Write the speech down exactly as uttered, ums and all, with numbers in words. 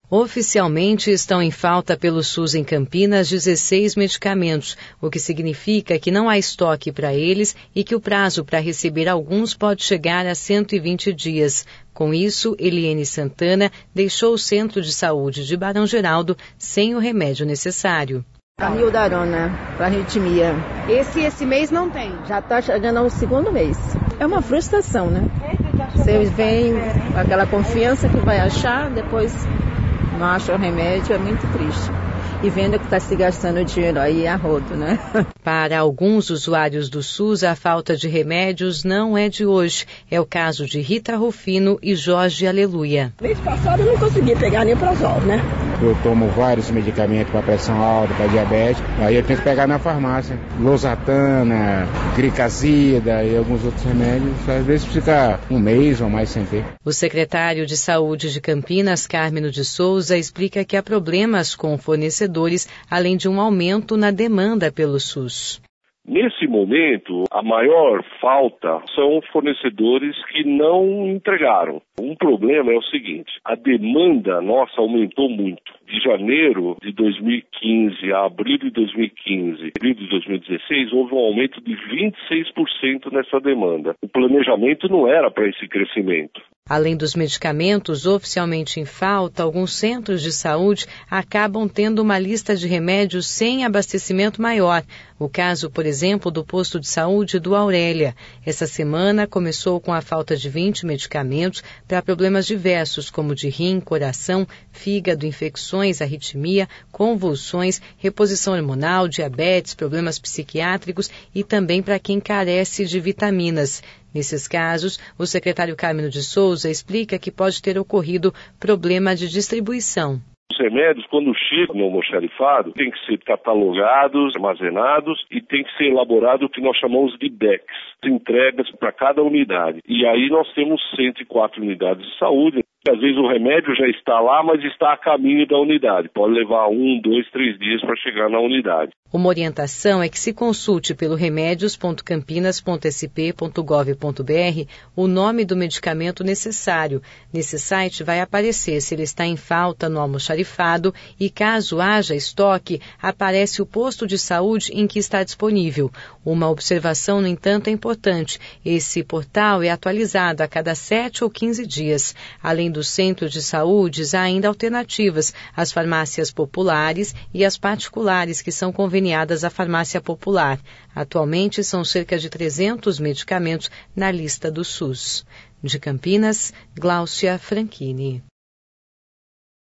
Oficialmente estão em falta pelo SUS em Campinas dezesseis medicamentos, o que significa que não há estoque para eles e que o prazo para receber alguns pode chegar a cento e vinte dias. Com isso, Eliene Santana deixou o Centro de Saúde de Barão Geraldo sem o remédio necessário. Amiodarona, para arritmia. Esse, esse mês não tem? Já está chegando ao segundo mês. É uma frustração, né? Você vem com aquela confiança que vai achar, depois não acha o remédio, é muito triste. E vendo que está se gastando dinheiro aí a rodo, né? Para alguns usuários do SUS, a falta de remédios não é de hoje. É o caso de Rita Rufino e Jorge Aleluia. Mês passado eu não consegui pegar nem Prozol, né? Eu tomo vários medicamentos para pressão alta, para diabetes, aí eu tenho que pegar na farmácia. Losartana, Gricazida e alguns outros remédios. Às vezes fica um mês ou mais sem ter. O secretário de Saúde de Campinas, Cármeno de Souza, explica que há problemas com fornecedores, além de um aumento na demanda pelo SUS. Nesse momento, a maior falta são fornecedores que não entregaram. Um problema é o seguinte, a demanda nossa aumentou muito. De janeiro de dois mil e quinze a abril de dois mil e quinze, abril de dois mil e dezesseis, houve um aumento de vinte e seis por cento nessa demanda. O planejamento não era para esse crescimento. Além dos medicamentos oficialmente em falta, alguns centros de saúde acabam tendo uma lista de remédios sem abastecimento maior. O caso, por exemplo, do posto de saúde do Aurélia. Essa semana começou com a falta de vinte medicamentos para problemas diversos, como de rim, coração, fígado, infecções, arritmia, convulsões, reposição hormonal, diabetes, problemas psiquiátricos e também para quem carece de vitaminas. Nesses casos, o secretário Cármeno de Souza explica que pode ter ocorrido problema de distribuição. Os remédios, quando chegam no almoxarifado, tem que ser catalogados, armazenados e tem que ser elaborado o que nós chamamos de D E Cs, entregas para cada unidade. E aí nós temos cento e quatro unidades de saúde. Às vezes o remédio já está lá, mas está a caminho da unidade. Pode levar um, dois, três dias para chegar na unidade. Uma orientação é que se consulte pelo remédios ponto campinas ponto s p ponto gov ponto b r o nome do medicamento necessário. Nesse site vai aparecer se ele está em falta no almoxarifado e, caso haja estoque, aparece o posto de saúde em que está disponível. Uma observação, no entanto, é importante. Esse portal é atualizado a cada sete ou quinze dias. Além dos centros de saúde, há ainda alternativas, as farmácias populares e as particulares que são conveniadas à farmácia popular. Atualmente são cerca de trezentos medicamentos na lista do SUS. De Campinas, Gláucia Franchini.